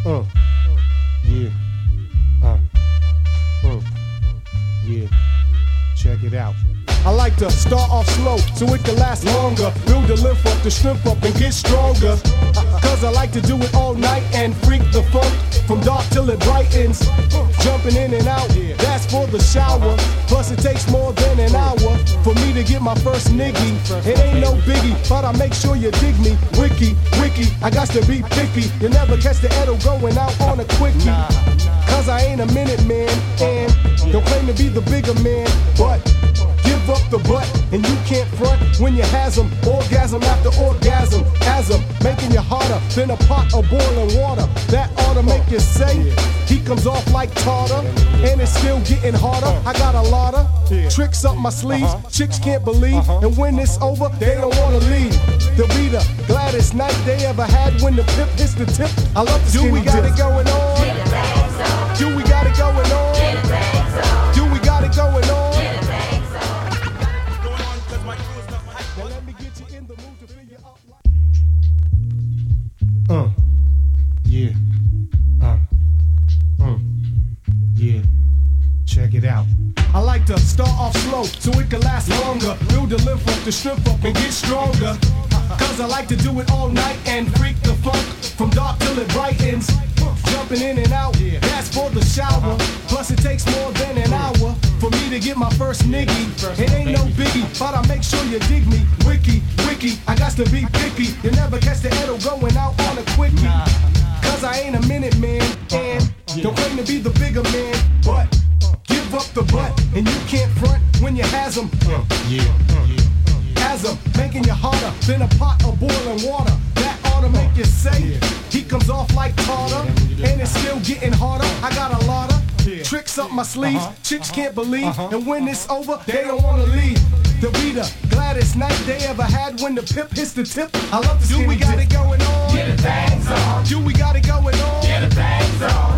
Yeah. Yeah. Check it out. I like to start off slow so it can last longer. Build the lift up, the strength up, and get stronger. Cause I like to do it all night and freak the funk from dark till it brightens. Jumping in and out, that's for the shower. Plus it takes more than an hour for me to get my first niggy. It ain't no biggie, but I make sure you dig me. Wiki, I got to be picky. You never catch the Edo going out on a quickie. Cause I ain't a minute man, and don't claim to be the bigger man, but give up the butt, and you can't front when you has them. Orgasm after orgasm, as I'm making you harder than a pot of boiling water. That ought to make you say, he comes off like tartar, and it's still getting harder. I got a lot of tricks up my sleeves, chicks can't believe, and when it's over, they don't wanna leave. The be the gladdest night they ever had when the pip hits the tip. I love the skinny dip. Do we got it going on? Do we got it going on? Do we got it going on? Now let me get you in the mood to fill you up like yeah. Yeah. Check it out. I like to start off slow so it can last longer. Build the lift up, the strength up, and get stronger. Cause I like to do it all night and freak the funk from dark till it brightens. Jumping in and out, that's for the shower. Plus it takes more than an hour for me to get my first niggy. It ain't no biggie, but I make sure you dig me. Wiki, I got to be picky. You never catch the Edo going out on a quickie. Cause I ain't a minute man, and don't claim to be the bigger man, but give up the butt, and you can't front when you has them. As I'm making you harder than a pot of boiling water. That ought to make you say, he comes off like tartar, and it's still getting harder. I got a lot of tricks up my sleeves, chicks can't believe, and when it's over, they don't wanna leave. The be the gladdest night they ever had when the pip hits the tip. I love the skinny dip. Do we got it going on? Get the things on. Do we got it going on? Get the things on.